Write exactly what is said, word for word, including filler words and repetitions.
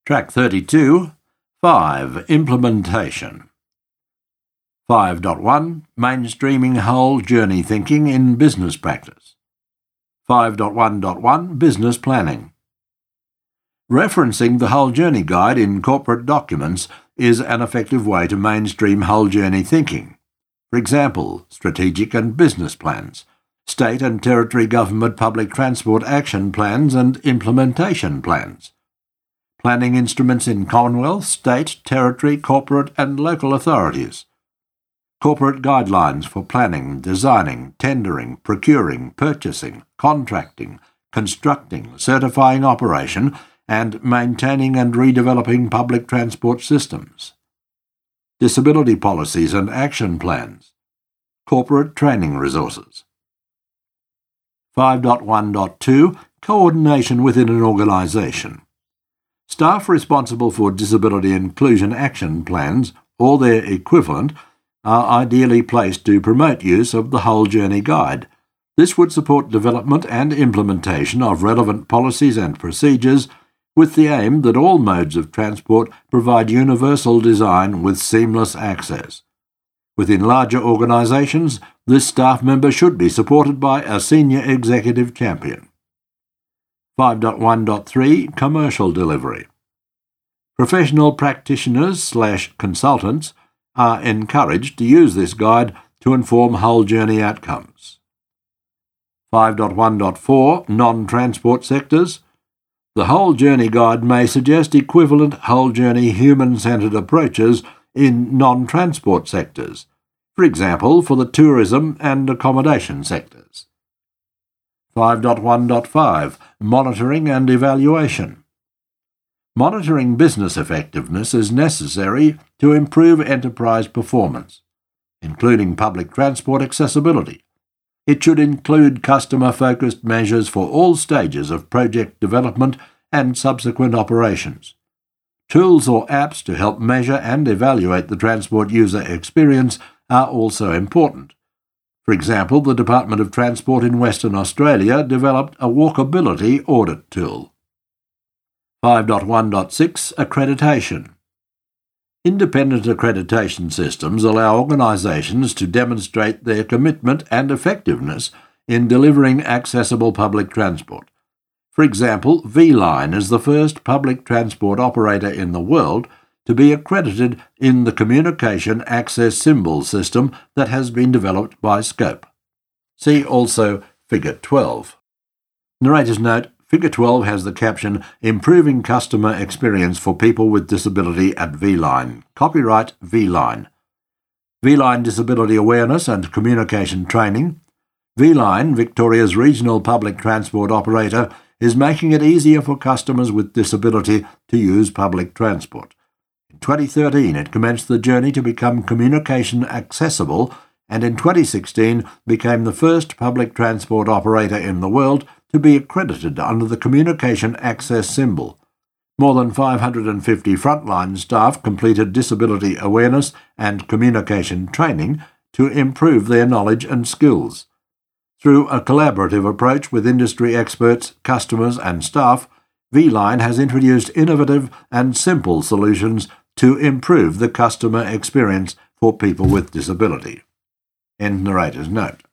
Track thirty-two, five. Implementation. five point one. Mainstreaming whole journey thinking in business practice. five point one point one. Business planning. Referencing the whole journey guide in corporate documents is an effective way to mainstream whole journey thinking. For example, strategic and business plans, state and territory government public transport action plans and implementation plans, planning instruments in Commonwealth, state, territory, corporate and local authorities, corporate guidelines for planning, designing, tendering, procuring, purchasing, contracting, constructing, certifying operation, and maintaining and redeveloping public transport systems, disability policies and action plans, corporate training resources. five point one point two. Coordination within an organisation. Staff responsible for disability inclusion action plans, or their equivalent, are ideally placed to promote use of the Whole Journey Guide. This would support development and implementation of relevant policies and procedures with the aim that all modes of transport provide universal design with seamless access. Within larger organisations, this staff member should be supported by a senior executive champion. five point one point three. Commercial delivery. Professional practitioners slash consultants are encouraged to use this guide to inform whole journey outcomes. five point one point four. Non-transport sectors. The Whole Journey Guide may suggest equivalent whole journey human-centred approaches in non-transport sectors, for example for the tourism and accommodation sectors. five point one point five. Monitoring and evaluation. Monitoring business effectiveness is necessary to improve enterprise performance, including public transport accessibility. It should include customer-focused measures for all stages of project development and subsequent operations. Tools or apps to help measure and evaluate the transport user experience are also important. For example, the Department of Transport in Western Australia developed a walkability audit tool. five point one point six. Accreditation. Independent accreditation systems allow organisations to demonstrate their commitment and effectiveness in delivering accessible public transport. For example, V-Line is the first public transport operator in the world to be accredited in the Communication Access Symbol system that has been developed by Scope. See also Figure twelve. Narrator's note: Figure twelve has the caption, Improving Customer Experience for People with Disability at V-Line. Copyright V-Line. V-Line Disability Awareness and Communication Training. V-Line, Victoria's regional public transport operator, is making it easier for customers with disability to use public transport. In twenty thirteen, it commenced the journey to become communication accessible, and in twenty sixteen became the first public transport operator in the world to be accredited under the Communication Access Symbol. More than five hundred fifty frontline staff completed disability awareness and communication training to improve their knowledge and skills. Through a collaborative approach with industry experts, customers and staff, V-Line has introduced innovative and simple solutions to improve the customer experience for people with disability. End narrator's note.